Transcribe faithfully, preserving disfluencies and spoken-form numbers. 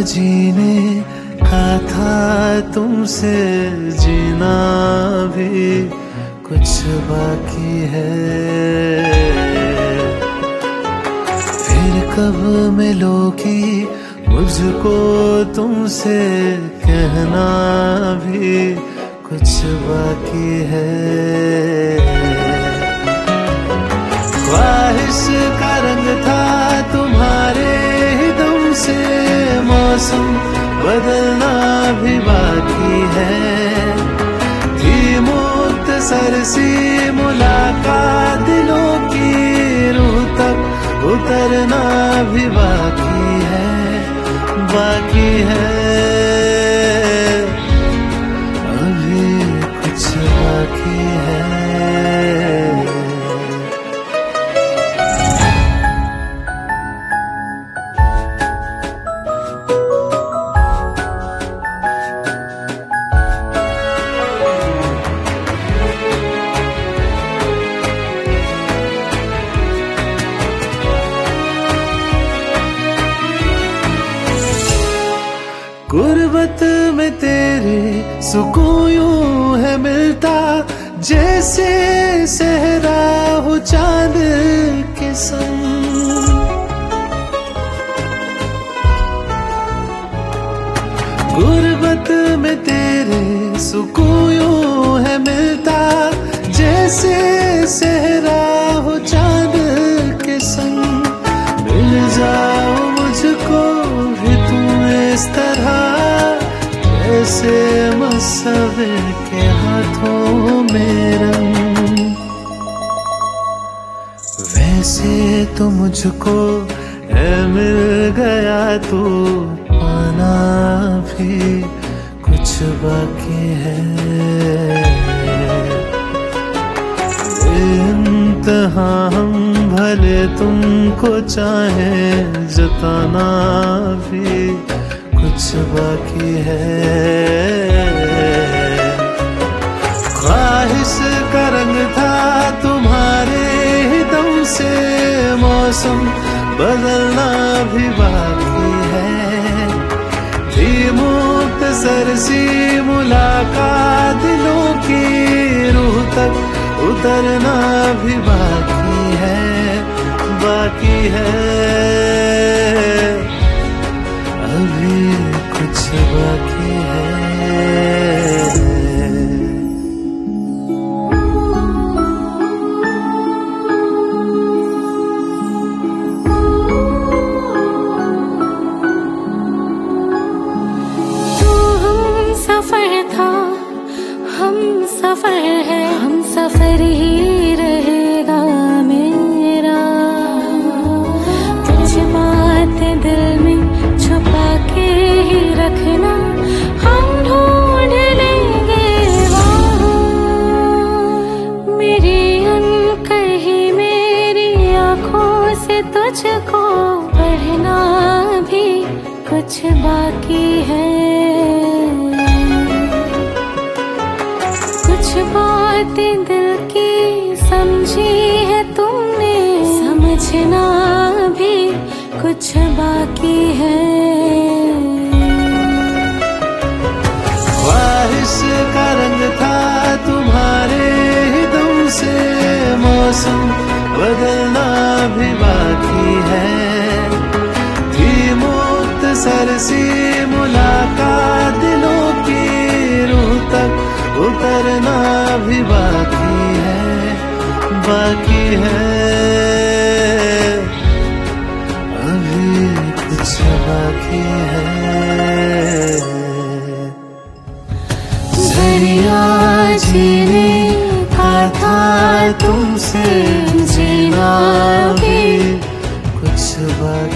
जीने का था तुमसे, जीना भी कुछ बाकी है। फिर कब मिलोगी मुझको तुमसे, कहना भी कुछ बाकी है। ख्वाहिश का रंग था तुम्हारे ही दम से, मौसम बदलना भी बाकी है। थी मुख्तसर सी मुलाकात, दिलों की रूह तक उतरना भी बाकी है, बाकी है। अभी कुछ बाकी है। गुर्बत में तेरे सुकून यूं है मिलता, जैसे सहरा हो चांद के संग। गुर्बत में तेरे सुकून यूं है मिलता, जैसे सहरा हो चांद के संग। मिल जाओ मुझको भी तुम इस तरह, जैसे मुसव्विर के हाथों में रंग। वैसे तो मुझको है मिल गया तू, पाना भी कुछ बाकी है। इंतहा हम भले तुमको चाहें, जताना भी कुछ बाकी है। ख्वाहिश का रंग था तुम्हारे ही दम से, मौसम बदलना भी बाकी है। थी मुख्तसर सी मुलाकात, दिलों की रूह तक उतरना भी बाकी है, बाकी है। अभी कुछ बाकी है। तू हम सफर था, हम सफर है, हम सफर ही रहेगा मेरा। कुछ बात दिल में छुपा के ही रखना, हम ढूंढ लेंगे वहाँ। मेरी अनकही मेरी आँखों से तुझको पढ़ना भी कुछ बाकी है। कुछ बातें दिल की समझी है तुमने, समझना भी कुछ बाकी है। ख्वाहिश का रंग था तुम्हारे ही दम से, मौसम बदलना भी बाकी है। थी मुख्तसर सी मुलाकात, दिलों की रूह तक उतरना भी बाकी है, बाकी है। अभी कुछ बाकी है। जरिया जीने का था तुमसे, जीना भी कुछ बाकी